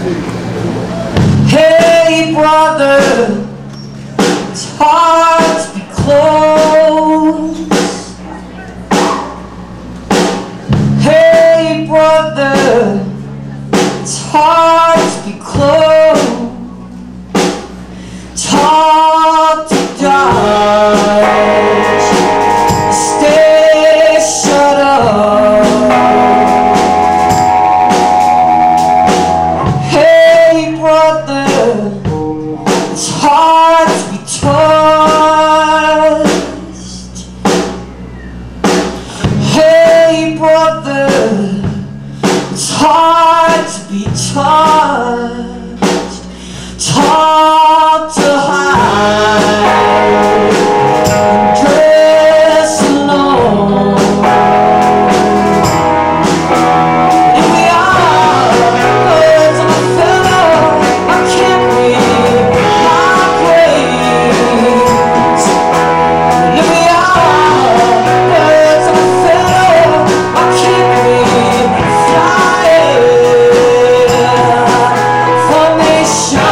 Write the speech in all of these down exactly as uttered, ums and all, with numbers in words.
Hey brother, it's hard to be close. Hey brother, it's hard to be close. It's hard to dodge, stay shut up. Hey brother, it's hard to be touched. Hey brother, it's hard to be touched. It's hard to hide and dress alone. And we are birds of a feather. I can't read my grades. And we are birds of a feather. I can't read flying formation.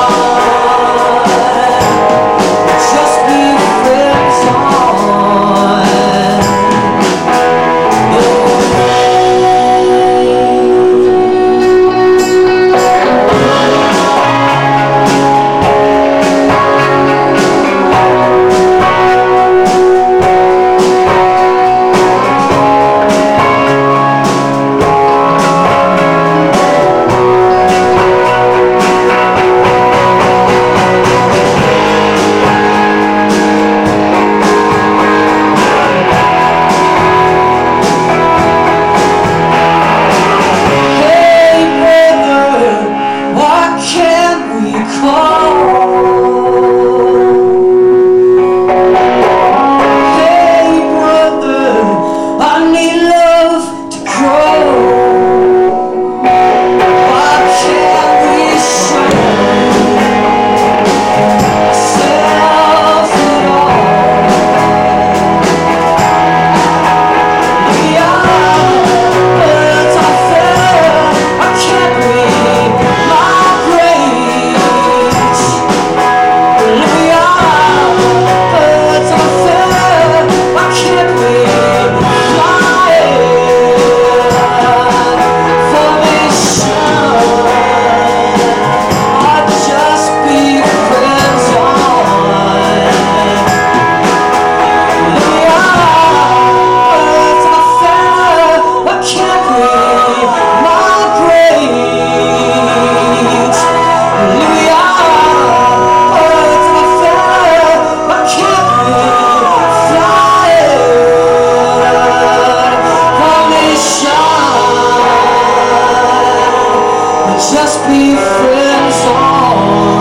Just be friends on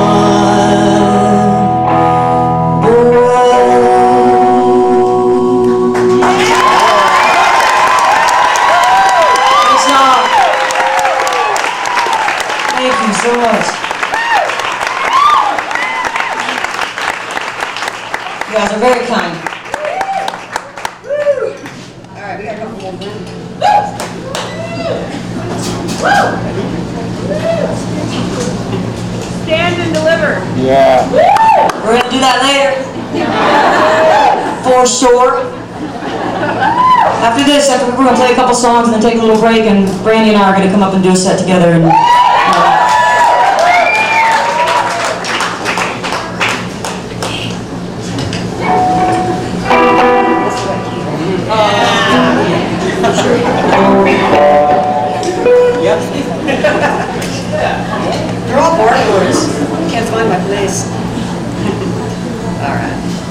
the road. Thanks, Tom. Thank you so much. You guys are very kind. All right, we got a couple more minutes. Stand and deliver. Yeah. We're going to do that later. For sure. After this, after we're going to play a couple songs and then take a little break, and Brandy and I are going to come up and do a set together. And, uh, They're all bark words. Can't find my place. All right.